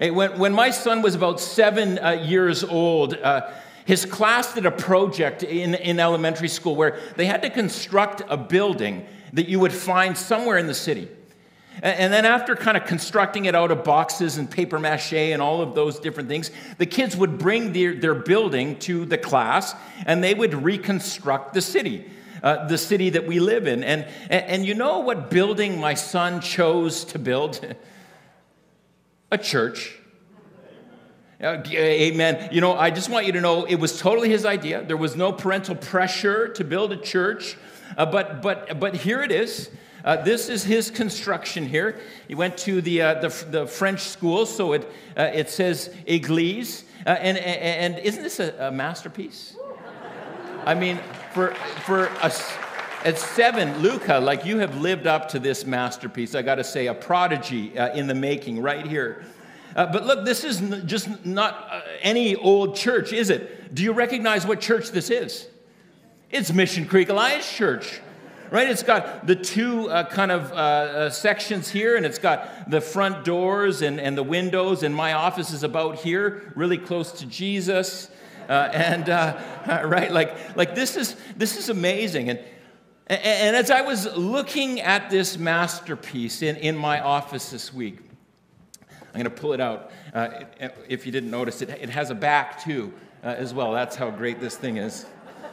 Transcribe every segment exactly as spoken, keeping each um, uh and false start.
When, when my son was about seven uh, years old, uh, his class did a project in, in elementary school where they had to construct a building that you would find somewhere in the city. And, and then after kind of constructing it out of boxes and paper mache and all of those different things, the kids would bring their, their building to the class and they would reconstruct the city. Uh, the city that we live in. And, and, and you know what building my son chose to build? A church. Uh, amen. You know, I just want you to know it was totally his idea. There was no parental pressure to build a church. Uh, but but but here it is. Uh, this is his construction here. He went to the uh, the, the French school, so it uh, it says Église. Uh, and, and and isn't this a, a masterpiece? I mean, for for a, at seven, Luca, like you have lived up to this masterpiece. I got to say, a prodigy uh, in the making right here. Uh, but look, this is n- just not uh, any old church, is it? Do you recognize what church this is? It's Mission Creek Alliance Church, right? It's got the two uh, kind of uh, uh, sections here, and it's got the front doors and, and the windows, and my office is about here, really close to Jesus. Uh, and uh, right, like like this is this is amazing. And, and and as I was looking at this masterpiece in, in my office this week, I'm going to pull it out. Uh, if you didn't notice, it it has a back too uh, as well. That's how great this thing is.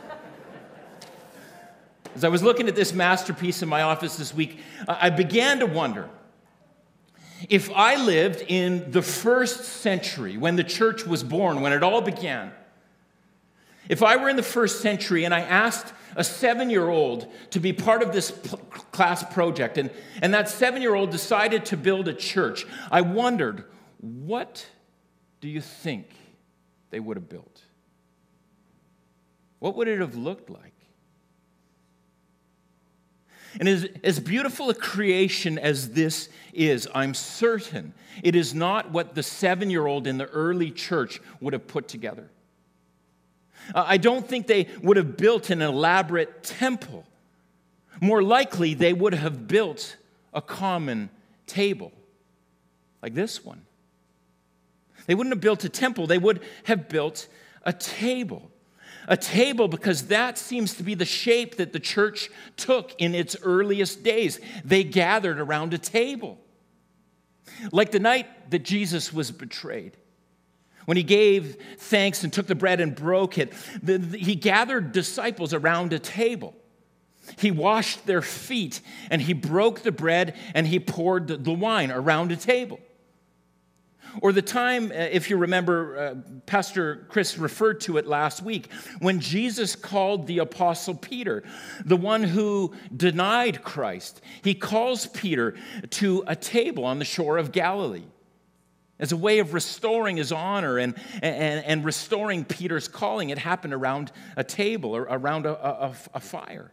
As I was looking at this masterpiece in my office this week, I began to wonder if I lived in the first century when the church was born, when it all began. If I were in the first century and I asked a seven-year-old to be part of this p- class project, and, and that seven-year-old decided to build a church, I wondered, what do you think they would have built? What would it have looked like? And as, as beautiful a creation as this is, I'm certain it is not what the seven-year-old in the early church would have put together. I don't think they would have built an elaborate temple. More likely, they would have built a common table, like this one. They wouldn't have built a temple. They would have built a table. A table because that seems to be the shape that the church took in its earliest days. They gathered around a table. Like the night that Jesus was betrayed. When he gave thanks and took the bread and broke it, the, the, he gathered disciples around a table. He washed their feet, and he broke the bread, and he poured the, the wine around a table. Or the time, uh, if you remember, uh, Pastor Chris referred to it last week, when Jesus called the Apostle Peter, the one who denied Christ. He calls Peter to a table on the shore of Galilee, as a way of restoring his honor and, and, and restoring Peter's calling. It happened around a table or around a, a, a fire.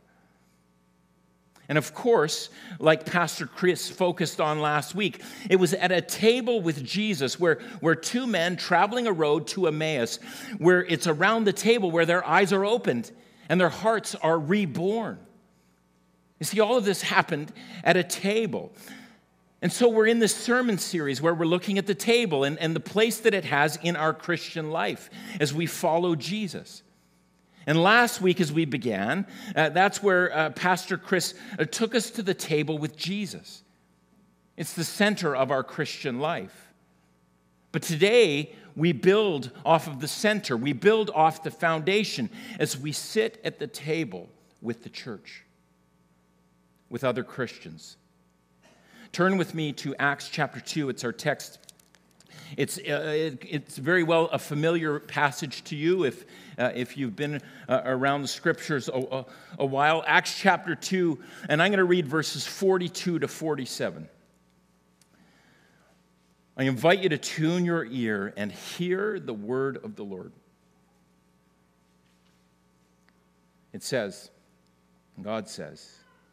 And of course, like Pastor Chris focused on last week, it was at a table with Jesus where, where two men traveling a road to Emmaus, where it's around the table where their eyes are opened and their hearts are reborn. You see, all of this happened at a table. And so we're in this sermon series where we're looking at the table and, and the place that it has in our Christian life as we follow Jesus. And last week as we began, uh, that's where uh, Pastor Chris uh, took us to the table with Jesus. It's the center of our Christian life. But today, we build off of the center. We build off the foundation as we sit at the table with the church, with other Christians. Turn with me to Acts chapter two. It's our text. It's uh, it, it's very well a familiar passage to you if uh, if you've been uh, around the scriptures a, a, a while. Acts chapter two, and I'm going to read verses forty-two to forty-seven. I invite you to tune your ear and hear the word of the Lord. It says, God says,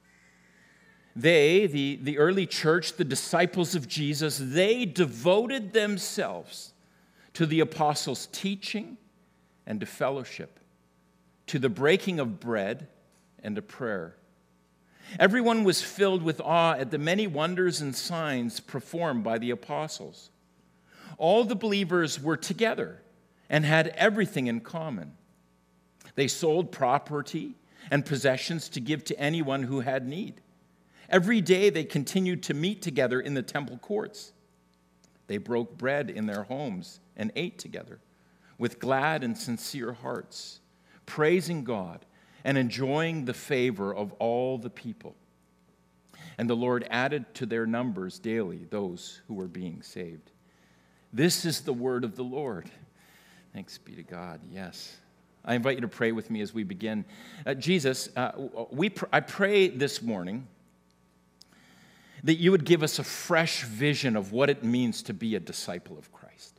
They, the, the early church, the disciples of Jesus, they devoted themselves to the apostles' teaching and to fellowship, to the breaking of bread and to prayer. Everyone was filled with awe at the many wonders and signs performed by the apostles. All the believers were together and had everything in common. They sold property and possessions to give to anyone who had need. Every day they continued to meet together in the temple courts. They broke bread in their homes and ate together with glad and sincere hearts, praising God and enjoying the favor of all the people. And the Lord added to their numbers daily those who were being saved. This is the word of the Lord. Thanks be to God. Yes. I invite you to pray with me as we begin. Uh, Jesus, uh, we pr- I pray this morning that you would give us a fresh vision of what it means to be a disciple of Christ.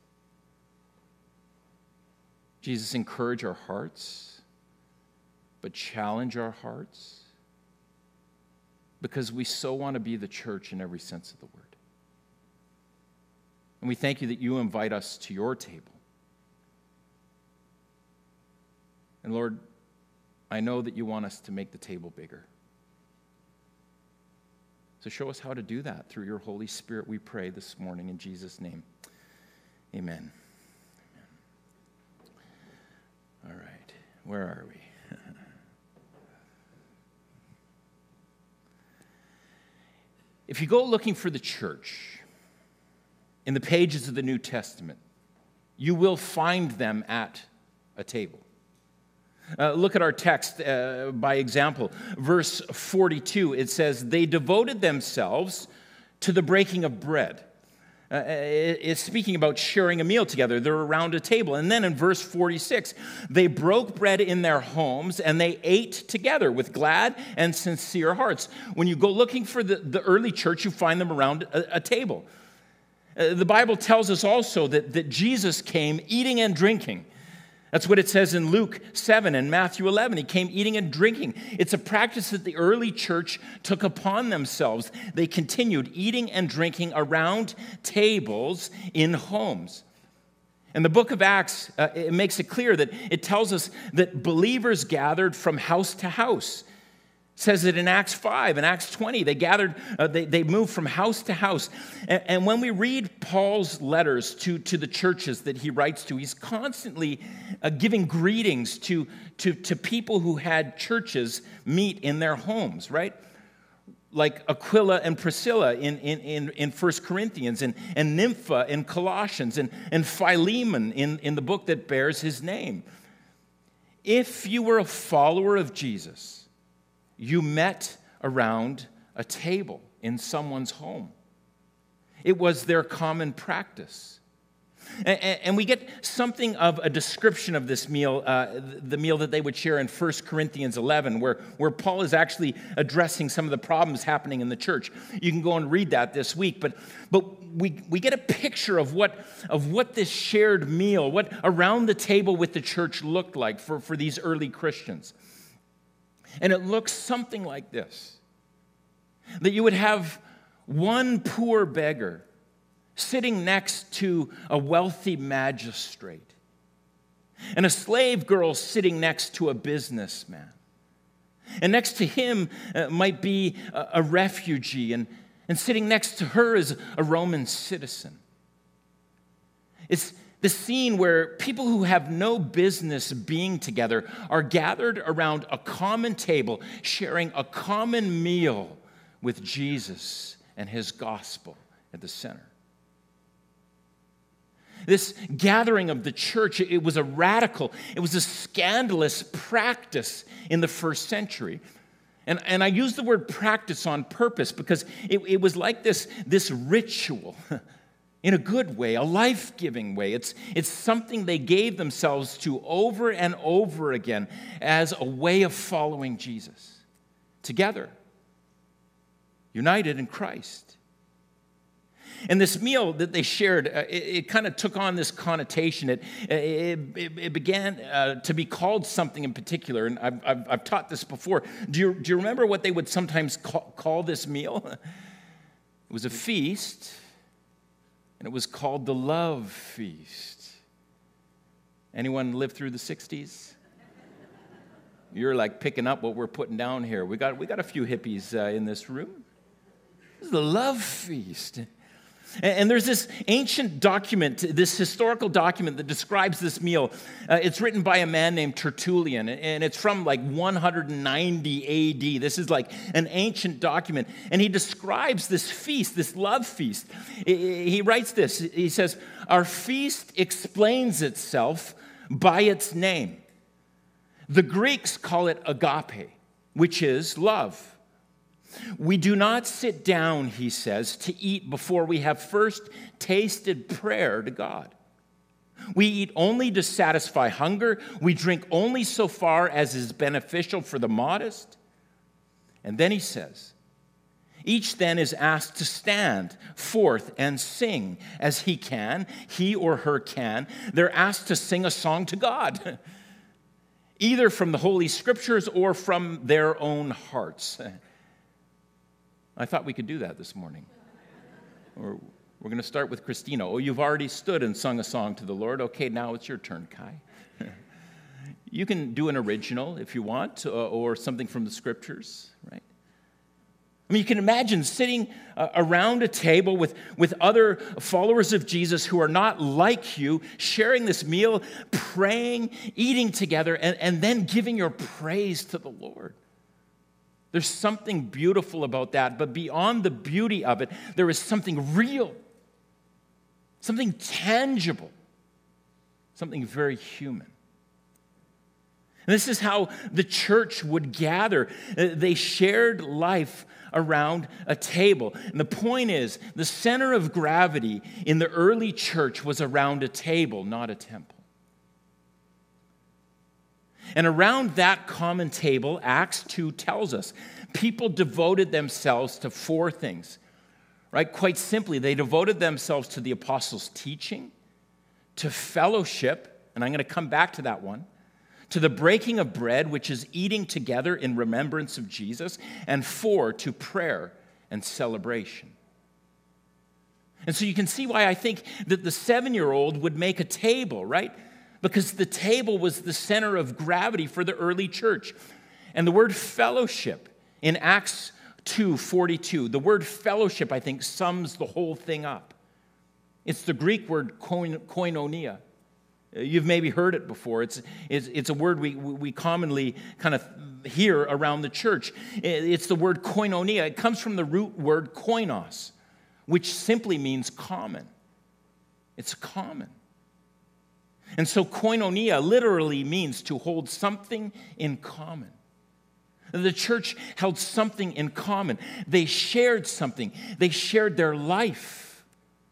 Jesus, encourage our hearts, but challenge our hearts, because we so want to be the church in every sense of the word. And we thank you that you invite us to your table. And Lord, I know that you want us to make the table bigger. So show us how to do that through your Holy Spirit, we pray this morning in Jesus' name. Amen. All right, where are we? If you go looking for the church in the pages of the New Testament, you will find them at a table. Uh, look at our text uh, by example. Verse forty-two, it says, they devoted themselves to the breaking of bread. Uh, it, it's speaking about sharing a meal together. They're around a table. And then in verse forty-six, they broke bread in their homes and they ate together with glad and sincere hearts. When you go looking for the, the early church, you find them around a, a table. Uh, the Bible tells us also that, that Jesus came eating and drinking. That's what it says in Luke seven and Matthew eleven. He came eating and drinking. It's a practice that the early church took upon themselves. They continued eating and drinking around tables in homes. And the book of Acts, uh, it makes it clear that it tells us that believers gathered from house to house. It says it in Acts five and Acts twenty. They gathered, uh, they, they moved from house to house. And, and when we read Paul's letters to, to the churches that he writes to, he's constantly uh, giving greetings to, to, to people who had churches meet in their homes, right? Like Aquila and Priscilla in, in, in, in First Corinthians, and, and Nympha in Colossians, and, and Philemon in, in the book that bears his name. If you were a follower of Jesus, you met around a table in someone's home. It was their common practice. And, and we get something of a description of this meal, uh, the meal that they would share in First Corinthians eleven, where, where Paul is actually addressing some of the problems happening in the church. You can go and read that this week, but, but we, we get a picture of what, of what this shared meal, what around the table with the church looked like for, for these early Christians. And it looks something like this, that you would have one poor beggar sitting next to a wealthy magistrate, and a slave girl sitting next to a businessman. And next to him uh, might be a, a refugee, and, and sitting next to her is a Roman citizen. It's the scene where people who have no business being together are gathered around a common table, sharing a common meal with Jesus and his gospel at the center. This gathering of the church, it was a radical, it was a scandalous practice in the first century. And, and I use the word practice on purpose because it, it was like this, this ritual. In a good way, a life-giving way. It's, it's something they gave themselves to over and over again as a way of following Jesus. Together, united in Christ. And this meal that they shared, uh, it, it kind of took on this connotation. It, it, it, it began uh, to be called something in particular, and I've, I've, I've taught this before. Do you, do you remember what they would sometimes call, call this meal? It was a feast. And it was called the Love Feast. Anyone lived through the sixties? You're like picking up what we're putting down here. We got, we got a few hippies uh, in this room. This is the Love Feast. And, and there's this ancient document, this historical document that describes this meal. Uh, it's written by a man named Tertullian, and it's from like one hundred ninety A D. This is like an ancient document. And he describes this feast, this love feast. He, he writes this. He says, "Our feast explains itself by its name. The Greeks call it agape, which is love. We do not sit down," he says, "to eat before we have first tasted prayer to God. We eat only to satisfy hunger. We drink only so far as is beneficial for the modest." And then he says, "Each then is asked to stand forth and sing as he can, he or her can. They're asked to sing a song to God, either from the Holy Scriptures or from their own hearts." I thought we could do that this morning. Or we're going to start with Christina. "Oh, you've already stood and sung a song to the Lord. Okay, now it's your turn, Kai." You can do an original if you want, or something from the Scriptures, right? I mean, you can imagine sitting uh, around a table with, with other followers of Jesus who are not like you, sharing this meal, praying, eating together, and, and then giving your praise to the Lord. There's something beautiful about that, but beyond the beauty of it, there is something real, something tangible, something very human. And this is how the church would gather. They shared life around a table. And the point is, the center of gravity in the early church was around a table, not a temple. And around that common table, Acts two tells us, people devoted themselves to four things, right? Quite simply, they devoted themselves to the apostles' teaching, to fellowship, and I'm going to come back to that one, to the breaking of bread, which is eating together in remembrance of Jesus, and four, to prayer and celebration. And so you can see why I think that the seven-year-old would make a table, right? Because the table was the center of gravity for the early church. And the word fellowship in Acts two forty-two, the word fellowship, I think, sums the whole thing up. It's the Greek word koinonia. You've maybe heard it before. It's, it's, it's a word we, we commonly kind of hear around the church. It's the word koinonia. It comes from the root word koinos, which simply means common. It's common. And so koinonia literally means to hold something in common. The church held something in common. They shared something. They shared their life.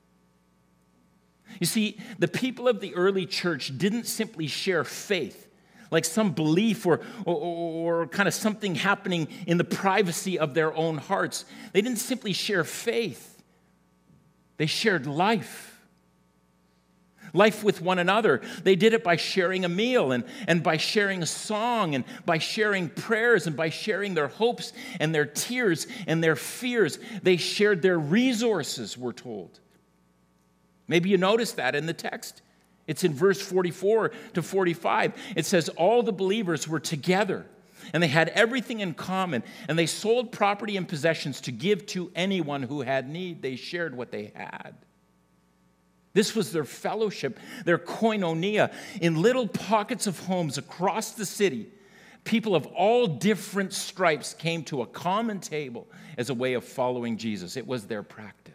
You see, the people of the early church didn't simply share faith, like some belief or, or, or kind of something happening in the privacy of their own hearts. They didn't simply share faith. They shared life. Life with one another. They did it by sharing a meal and, and by sharing a song and by sharing prayers and by sharing their hopes and their tears and their fears. They shared their resources, we're told. Maybe you noticed that in the text. It's in verse forty-four to forty-five. It says, all the believers were together and they had everything in common, and they sold property and possessions to give to anyone who had need. They shared what they had. This was their fellowship, their koinonia. In little pockets of homes across the city, people of all different stripes came to a common table as a way of following Jesus. It was their practice.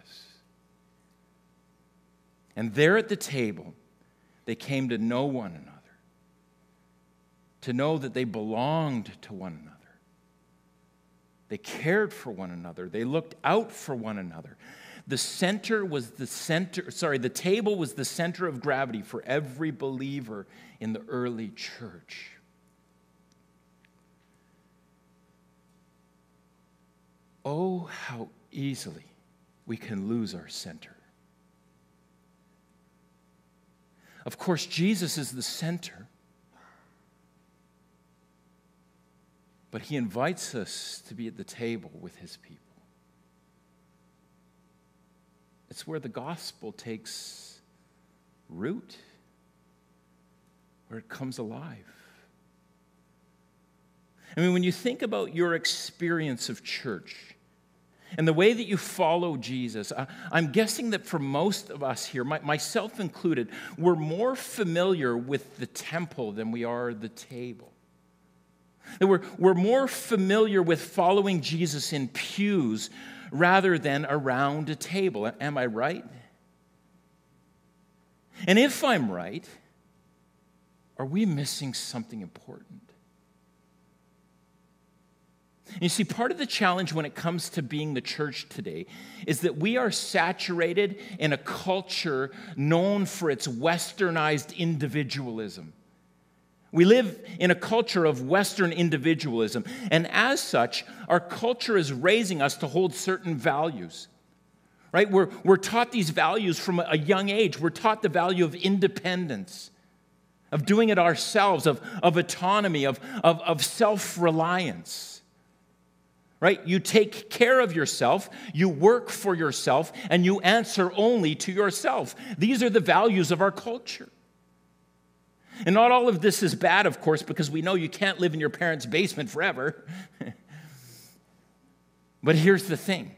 And there at the table, they came to know one another, to know that they belonged to one another. They cared for one another. They looked out for one another. The center was the center, sorry, the table was the center of gravity for every believer in the early church. Oh, how easily we can lose our center. Of course, Jesus is the center, but he invites us to be at the table with his people. It's where the gospel takes root, where it comes alive. I mean, when you think about your experience of church, and the way that you follow Jesus, I, I'm guessing that for most of us here, my, myself included, we're more familiar with the temple than we are the table. That we're, we're more familiar with following Jesus in pews rather than around a table. Am I right? And if I'm right, are we missing something important? You see, part of the challenge when it comes to being the church today is that we are saturated in a culture known for its westernized individualism. We live in a culture of Western individualism, and as such, our culture is raising us to hold certain values. Right? We're, we're taught these values from a young age. We're taught the value of independence, of doing it ourselves, of, of autonomy, of, of, of self-reliance. Right? You take care of yourself, you work for yourself, and you answer only to yourself. These are the values of our culture. And not all of this is bad, of course, because we know you can't live in your parents' basement forever. But here's the thing.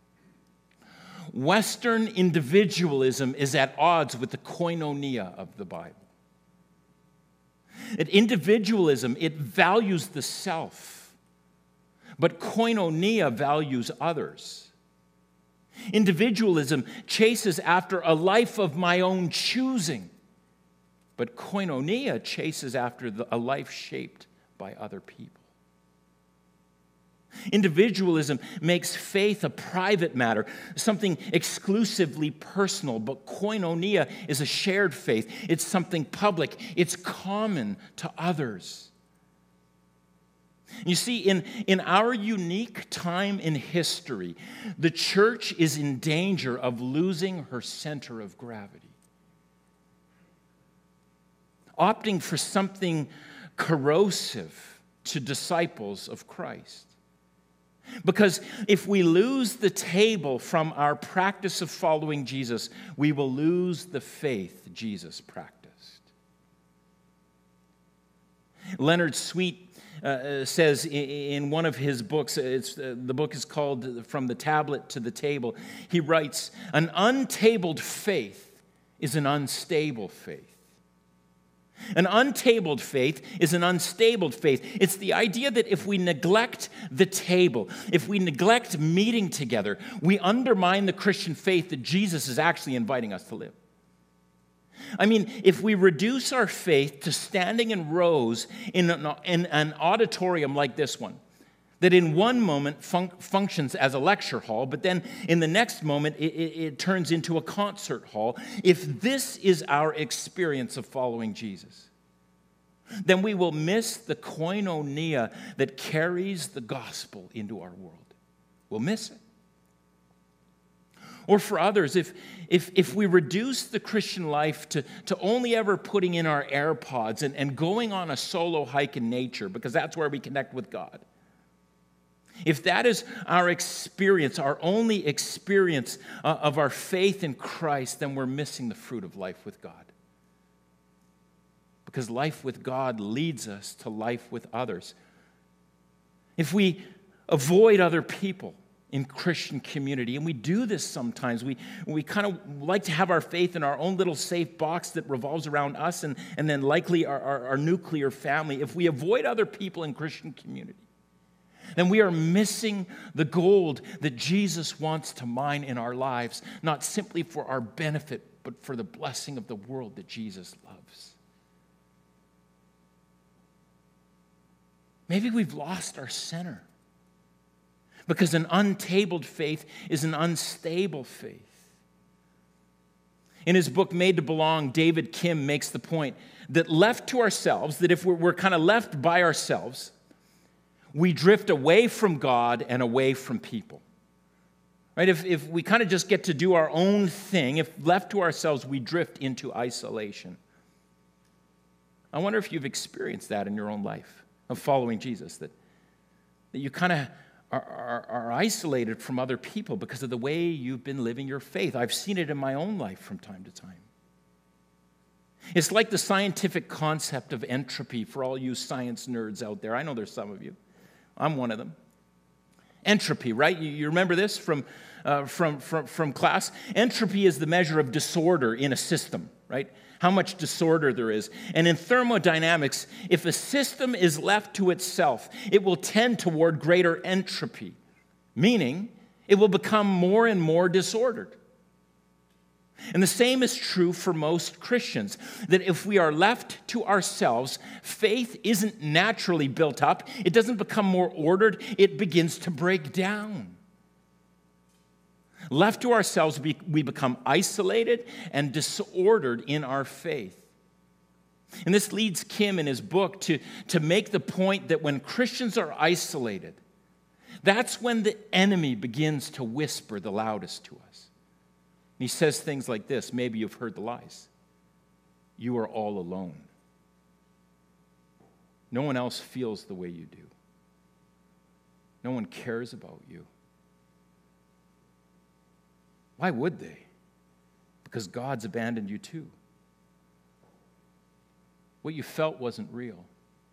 Western individualism is at odds with the koinonia of the Bible. That individualism, it values the self, but koinonia values others. Individualism chases after a life of my own choosing, but koinonia chases after the, a life shaped by other people. Individualism makes faith a private matter, something exclusively personal, but koinonia is a shared faith. It's something public. It's common to others. You see, in, in our unique time in history, the church is in danger of losing her center of gravity. Opting for something corrosive to disciples of Christ. Because if we lose the table from our practice of following Jesus, we will lose the faith Jesus practiced. Leonard Sweet uh, says in one of his books, it's, uh, the book is called From the Tablet to the Table, he writes, "An untabled faith is an unstable faith. An untabled faith is an unstable faith." It's the idea that if we neglect the table, if we neglect meeting together, we undermine the Christian faith that Jesus is actually inviting us to live. I mean, if we reduce our faith to standing in rows in an, in an auditorium like this one, that in one moment fun- functions as a lecture hall, but then in the next moment it, it, it turns into a concert hall. If this is our experience of following Jesus, then we will miss the koinonia that carries the gospel into our world. We'll miss it. Or for others, if, if, if we reduce the Christian life to, to only ever putting in our AirPods and, and going on a solo hike in nature, because that's where we connect with God, if that is our experience, our only experience uh, of our faith in Christ, then we're missing the fruit of life with God. Because life with God leads us to life with others. If we avoid other people in Christian community, and we do this sometimes, we, we kind of like to have our faith in our own little safe box that revolves around us and, and then likely our, our, our nuclear family. If we avoid other people in Christian community, then we are missing the gold that Jesus wants to mine in our lives, not simply for our benefit, but for the blessing of the world that Jesus loves. Maybe we've lost our center, because an untabled faith is an unstable faith. In his book, Made to Belong, David Kim makes the point that left to ourselves, that if we're, we're kind of left by ourselves, we drift away from God and away from people. Right? If, if we kind of just get to do our own thing, if left to ourselves, we drift into isolation. I wonder if you've experienced that in your own life of following Jesus, that, that you kind of are, are, are isolated from other people because of the way you've been living your faith. I've seen it in my own life from time to time. It's like the scientific concept of entropy for all you science nerds out there. I know there's some of you. I'm one of them. Entropy, right? You, you remember this from, uh, from, from, from class? Entropy is the measure of disorder in a system, right? How much disorder there is. And in thermodynamics, if a system is left to itself, it will tend toward greater entropy, meaning it will become more and more disordered. And the same is true for most Christians, that if we are left to ourselves, faith isn't naturally built up. It doesn't become more ordered. It begins to break down. Left to ourselves, we become isolated and disordered in our faith. And this leads Kim in his book to, to make the point that when Christians are isolated, that's when the enemy begins to whisper the loudest to us. He says things like this. Maybe you've heard the lies. You are all alone. No one else feels the way you do. No one cares about you. Why would they? Because God's abandoned you too. What you felt wasn't real.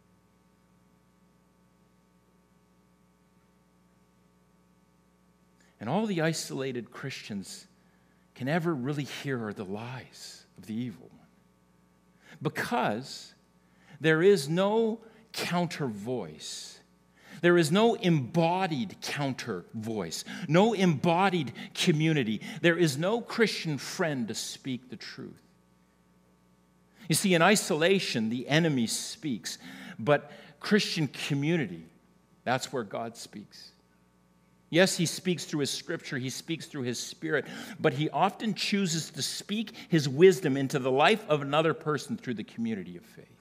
And all the isolated Christians can ever really hear are the lies of the evil one. Because there is no counter voice. There is no embodied counter voice, no embodied community. There is no Christian friend to speak the truth. You see, in isolation, the enemy speaks, but Christian community, that's where God speaks. Yes, he speaks through his scripture, he speaks through his spirit, but he often chooses to speak his wisdom into the life of another person through the community of faith.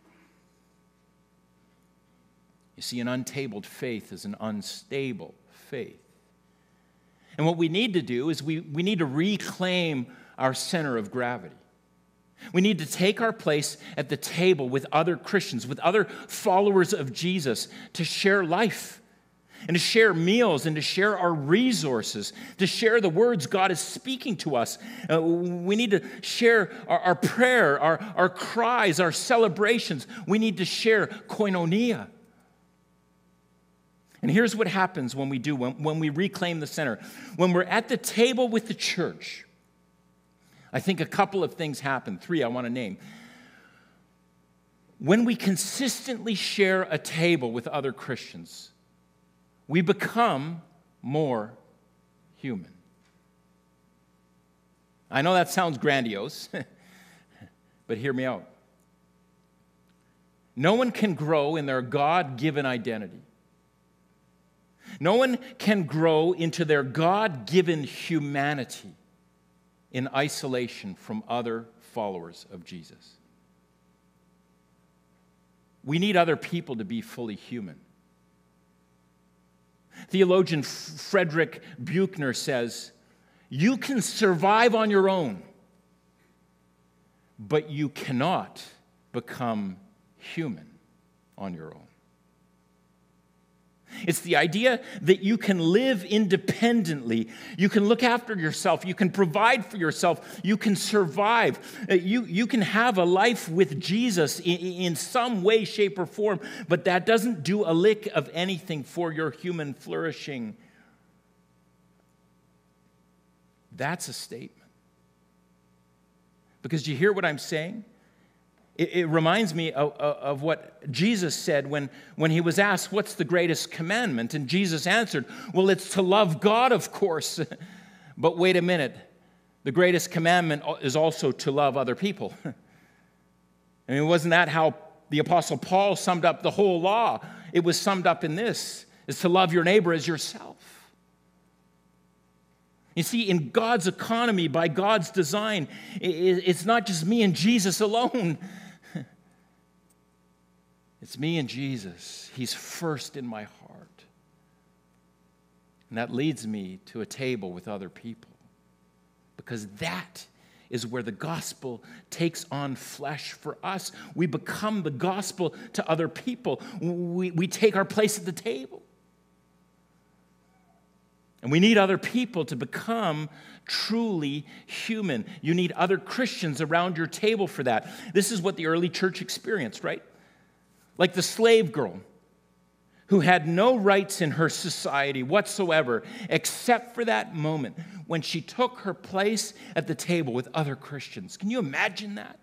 You see, an untabled faith is an unstable faith. And what we need to do is we, we need to reclaim our center of gravity. We need to take our place at the table with other Christians, with other followers of Jesus, to share life, and to share meals, and to share our resources, to share the words God is speaking to us. Uh, we need to share our, our prayer, our, our cries, our celebrations. We need to share koinonia. And here's what happens when we do, when, when we reclaim the center. When we're at the table with the church, I think a couple of things happen. Three I want to name. When we consistently share a table with other Christians, we become more human. I know that sounds grandiose, but hear me out. No one can grow in their God-given identity. No one can grow into their God-given humanity in isolation from other followers of Jesus. We need other people to be fully human. Theologian Frederick Buechner says, you can survive on your own, but you cannot become human on your own. It's the idea that you can live independently. You can look after yourself. You can provide for yourself. You can survive. You, you can have a life with Jesus in, in some way, shape, or form, but that doesn't do a lick of anything for your human flourishing. That's a statement. Because do you hear what I'm saying? It, it reminds me of, of what Jesus said when, when he was asked, what's the greatest commandment? And Jesus answered, well, it's to love God, of course. But wait a minute. The greatest commandment is also to love other people. I mean, wasn't that how the Apostle Paul summed up the whole law? It was summed up in this, is to love your neighbor as yourself. You see, in God's economy, by God's design, it's not just me and Jesus alone. It's me and Jesus. He's first in my heart. And that leads me to a table with other people. Because that is where the gospel takes on flesh for us. We become the gospel to other people. We, we take our place at the table. And we need other people to become truly human. You need other Christians around your table for that. This is what the early church experienced, right? Like the slave girl who had no rights in her society whatsoever, except for that moment when she took her place at the table with other Christians. Can you imagine that?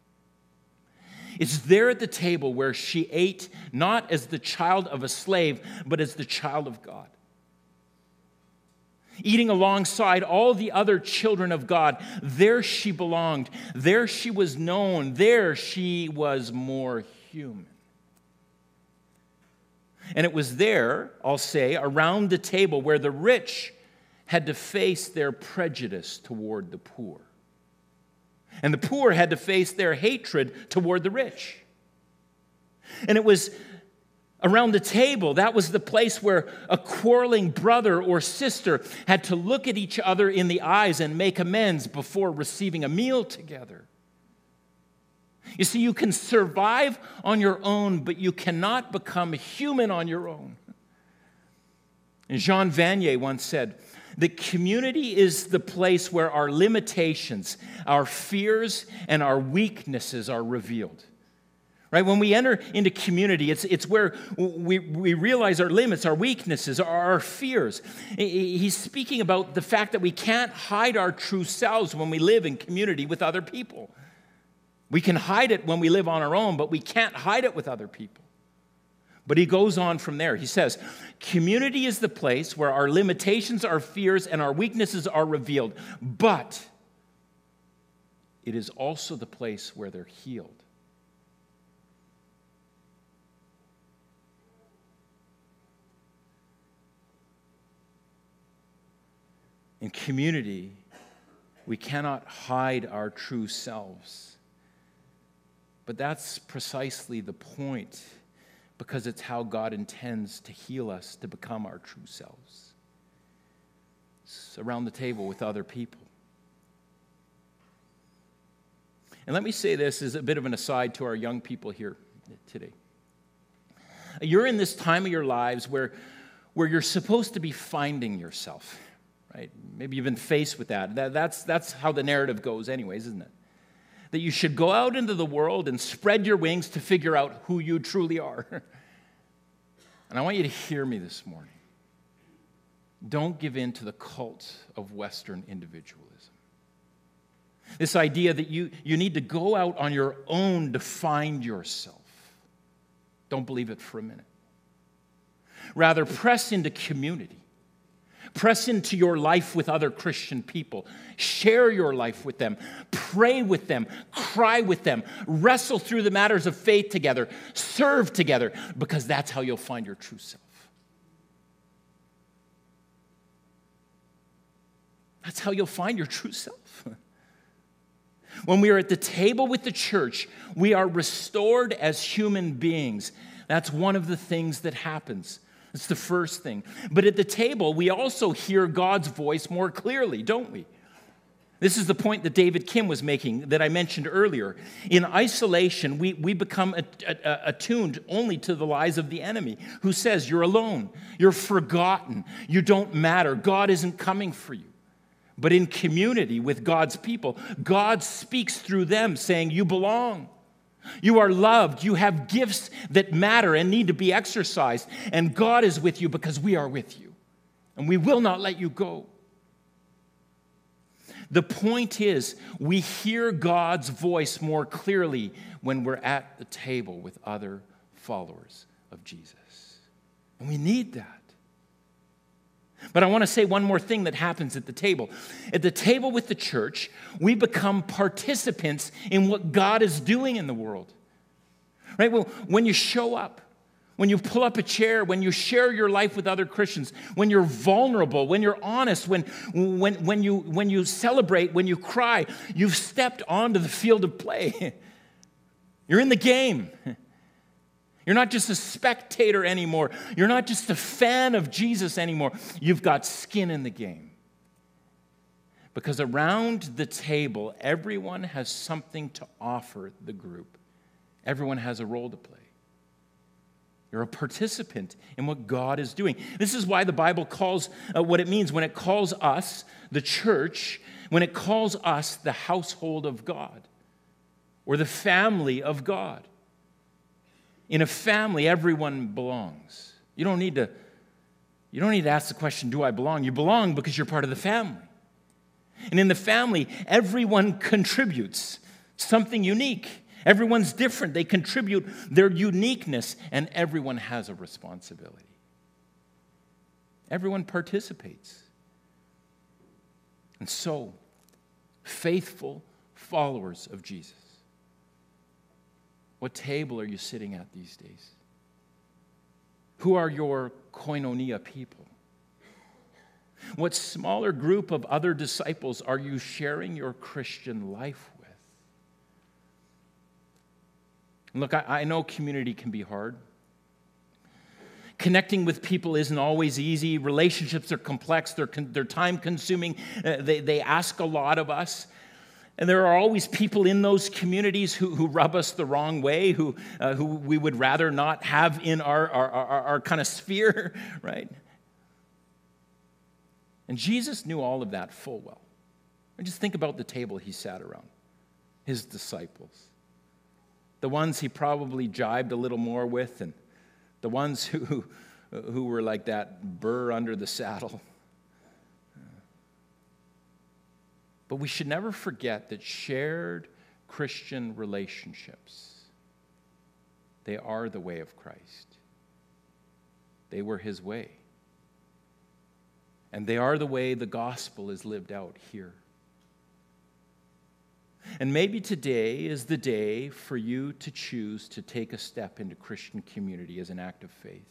It's there at the table where she ate not as the child of a slave, but as the child of God. Eating alongside all the other children of God, there she belonged. There she was known. There she was more human. And it was there, I'll say, around the table where the rich had to face their prejudice toward the poor. And the poor had to face their hatred toward the rich. And it was around the table, that was the place where a quarreling brother or sister had to look at each other in the eyes and make amends before receiving a meal together. You see, you can survive on your own, but you cannot become human on your own. And Jean Vanier once said, the community is the place where our limitations, our fears, and our weaknesses are revealed. Right? When we enter into community, it's, it's where we, we realize our limits, our weaknesses, our, our fears. He's speaking about the fact that we can't hide our true selves when we live in community with other people. We can hide it when we live on our own, but we can't hide it with other people. But he goes on from there. He says, community is the place where our limitations, our fears, and our weaknesses are revealed. But it is also the place where they're healed. In community, we cannot hide our true selves. But that's precisely the point, because it's how God intends to heal us to become our true selves. It's around the table with other people. And let me say this as a bit of an aside to our young people here today. You're in this time of your lives where, where you're supposed to be finding yourself, right? Maybe you've been faced with that. that that's, that's how the narrative goes anyways, isn't it? That you should go out into the world and spread your wings to figure out who you truly are. And I want you to hear me this morning. Don't give in to the cult of Western individualism. This idea that you, you need to go out on your own to find yourself. Don't believe it for a minute. Rather, press into community. Press into your life with other Christian people. Share your life with them. Pray with them. Cry with them. Wrestle through the matters of faith together. Serve together, because that's how you'll find your true self. That's how you'll find your true self. When we are at the table with the church, we are restored as human beings. That's one of the things that happens. It's the first thing. But at the table, we also hear God's voice more clearly, don't we? This is the point that David Kim was making that I mentioned earlier. In isolation, we, we become attuned only to the lies of the enemy, who says you're alone, you're forgotten, you don't matter, God isn't coming for you. But in community with God's people, God speaks through them saying you belong. You are loved. You have gifts that matter and need to be exercised. And God is with you because we are with you. And we will not let you go. The point is, we hear God's voice more clearly when we're at the table with other followers of Jesus. And we need that. But I want to say one more thing that happens at the table. At the table with the church, we become participants in what God is doing in the world. Right? Well, when you show up, when you pull up a chair, when you share your life with other Christians, when you're vulnerable, when you're honest, when, when, when, you, when you celebrate, when you cry, you've stepped onto the field of play. You're in the game. You're not just a spectator anymore. You're not just a fan of Jesus anymore. You've got skin in the game. Because around the table, everyone has something to offer the group. Everyone has a role to play. You're a participant in what God is doing. This is why the Bible calls uh, what it means when it calls us, the church, when it calls us the household of God or the family of God. In a family, everyone belongs. You don't need to, you don't need to ask the question, do I belong? You belong because you're part of the family. And in the family, everyone contributes something unique. Everyone's different. They contribute their uniqueness, and everyone has a responsibility. Everyone participates. And so, faithful followers of Jesus, what table are you sitting at these days? Who are your koinonia people? What smaller group of other disciples are you sharing your Christian life with? Look, I, I know community can be hard. Connecting with people isn't always easy. Relationships are complex. They're, they're time-consuming. Uh, they, they ask a lot of us. And there are always people in those communities who, who rub us the wrong way, who, uh, who we would rather not have in our, our, our, our kind of sphere, right? And Jesus knew all of that full well. And just think about the table he sat around, his disciples. The ones he probably jibed a little more with, and the ones who, who were like that burr under the saddle. But we should never forget that shared Christian relationships, they are the way of Christ. They were his way. And they are the way the gospel is lived out here. And maybe today is the day for you to choose to take a step into Christian community as an act of faith.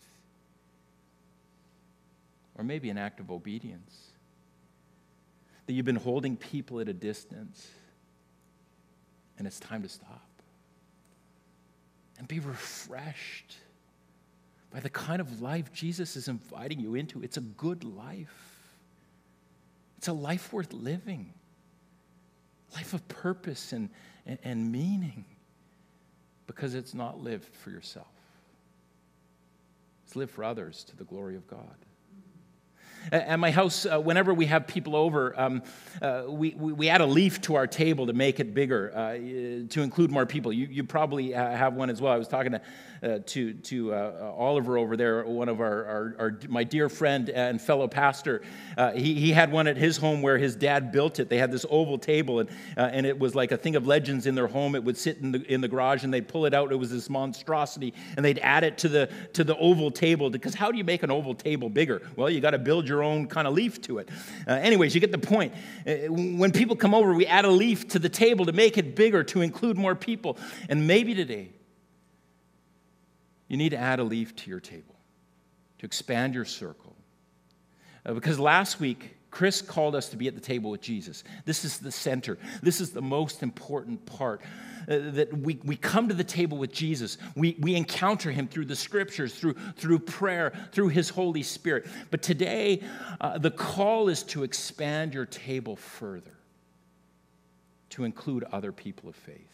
Or maybe an act of obedience. That you've been holding people at a distance, and it's time to stop. And be refreshed by the kind of life Jesus is inviting you into. It's a good life. It's a life worth living. Life of purpose and, and, and meaning, because it's not lived for yourself. It's lived for others to the glory of God. At my house, uh, whenever we have people over, um, uh, we, we, we add a leaf to our table to make it bigger, uh, to include more people. You, you probably have one as well. I was talking to uh, to, to uh, Oliver over there, one of our, our, our my dear friend and fellow pastor. Uh, he, he had one at his home where his dad built it. They had this oval table, and uh, and it was like a thing of legends in their home. It would sit in the in the garage, and they'd pull it out. It was this monstrosity, and they'd add it to the to the oval table. Because how do you make an oval table bigger? Well, you got to build your own kind of leaf to it. Uh, anyways, you get the point. Uh, when people come over, we add a leaf to the table to make it bigger, to include more people. And maybe today, you need to add a leaf to your table to expand your circle. Uh, because last week, Chris called us to be at the table with Jesus. This is the center. This is the most important part. Uh, that we, we come to the table with Jesus. We, we encounter him through the scriptures, through, through prayer, through his Holy Spirit. But today, uh, the call is to expand your table further, to include other people of faith.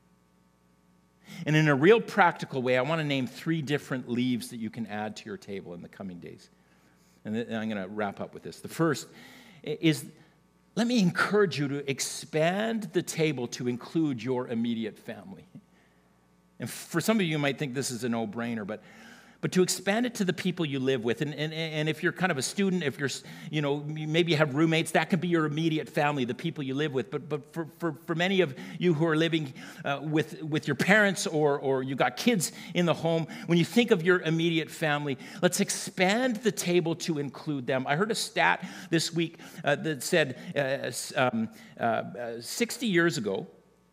And in a real practical way, I want to name three different leaves that you can add to your table in the coming days. And I'm going to wrap up with this. The first is, let me encourage you to expand the table to include your immediate family. And for some of you, you might think this is a no-brainer, but but to expand it to the people you live with. And, and, and if you're kind of a student, if you're, you know, maybe you have roommates, that can be your immediate family, the people you live with. But but for, for, for many of you who are living uh, with, with your parents, or, or you got kids in the home, when you think of your immediate family, let's expand the table to include them. I heard a stat this week uh, that said uh, um, uh, sixty years ago,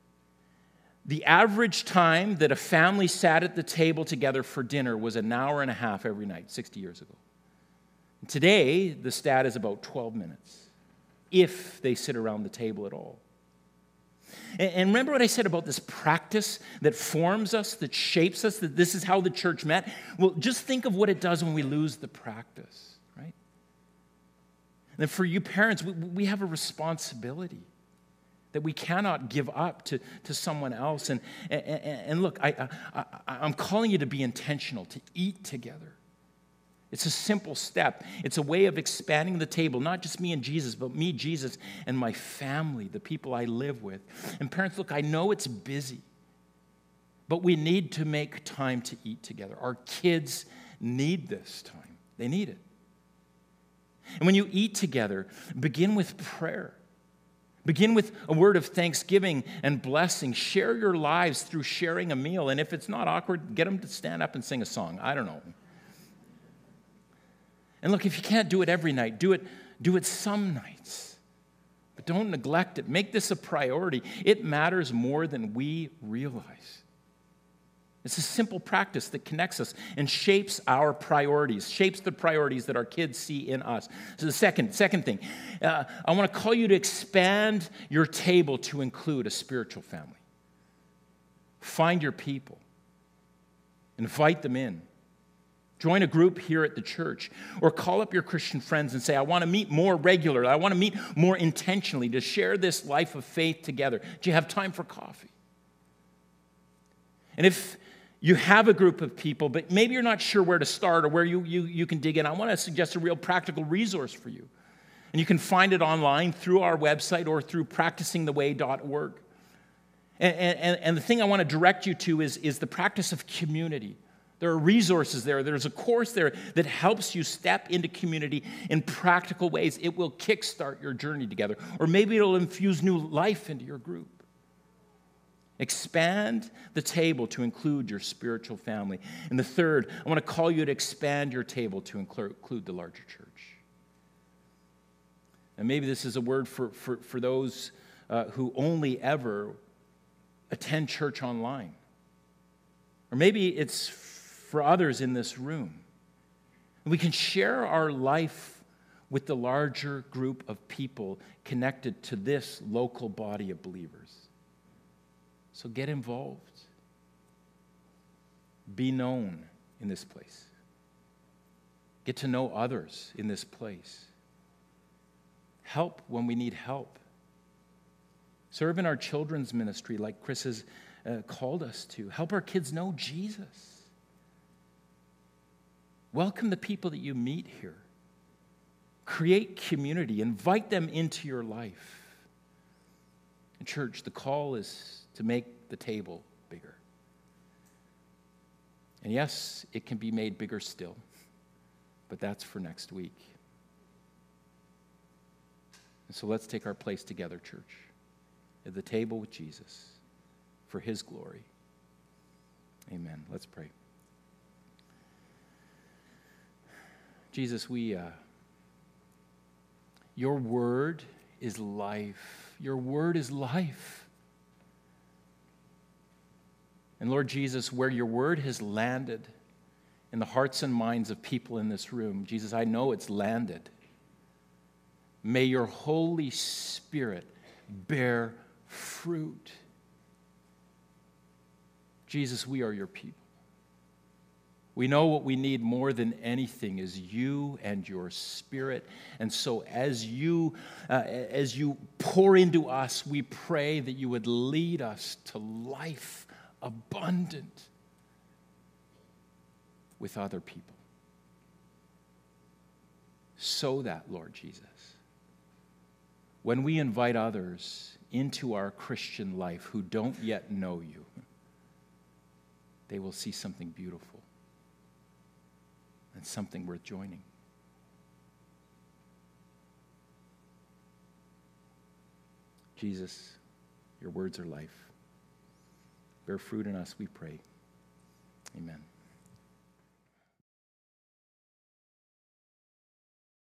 the average time that a family sat at the table together for dinner was an hour and a half every night, sixty years ago. Today, the stat is about twelve minutes, if they sit around the table at all. And remember what I said about this practice that forms us, that shapes us, that this is how the church met? Well, just think of what it does when we lose the practice, right? And for you parents, we have a responsibility that we cannot give up to, to someone else. And, and, and look, I, I, I'm calling you to be intentional, to eat together. It's a simple step. It's a way of expanding the table, not just me and Jesus, but me, Jesus, and my family, the people I live with. And parents, look, I know it's busy, but we need to make time to eat together. Our kids need this time. They need it. And when you eat together, begin with prayer. Begin with a word of thanksgiving and blessing. Share your lives through sharing a meal. And if it's not awkward, get them to stand up and sing a song. I don't know. And look, if you can't do it every night, do it, do it some nights. But don't neglect it. Make this a priority. It matters more than we realize. It's a simple practice that connects us and shapes our priorities, shapes the priorities that our kids see in us. So the second, second thing, uh, I want to call you to expand your table to include a spiritual family. Find your people. Invite them in. Join a group here at the church, or call up your Christian friends and say, I want to meet more regularly. I want to meet more intentionally to share this life of faith together. Do you have time for coffee? And if you have a group of people, but maybe you're not sure where to start or where you, you, you can dig in, I want to suggest a real practical resource for you. And you can find it online through our website or through practicing the way dot org. And, and, and the thing I want to direct you to is, is the practice of community. There are resources there. There's a course there that helps you step into community in practical ways. It will kickstart your journey together. Or maybe it'll infuse new life into your group. Expand the table to include your spiritual family. And the third, I want to call you to expand your table to include the larger church. And maybe this is a word for, for, for those uh, who only ever attend church online. Or maybe it's for others in this room. We can share our life with the larger group of people connected to this local body of believers. So get involved. Be known in this place. Get to know others in this place. Help when we need help. Serve in our children's ministry like Chris has uh, called us to. Help our kids know Jesus. Welcome the people that you meet here. Create community. Invite them into your life. And church, the call is to make the table bigger. And yes, it can be made bigger still, but that's for next week. And so let's take our place together, church, at the table with Jesus for his glory. Amen. Let's pray. Jesus, we, uh, your word is life. Your word is life. And Lord Jesus, where your word has landed in the hearts and minds of people in this room, Jesus, I know it's landed. May your Holy Spirit bear fruit. Jesus, we are your people. We know what we need more than anything is you and your Spirit. And so as you, uh, as you pour into us, we pray that you would lead us to life abundant with other people. So that, Lord Jesus, when we invite others into our Christian life who don't yet know you, they will see something beautiful and something worth joining. Jesus, your words are life. Bear fruit in us, we pray. Amen.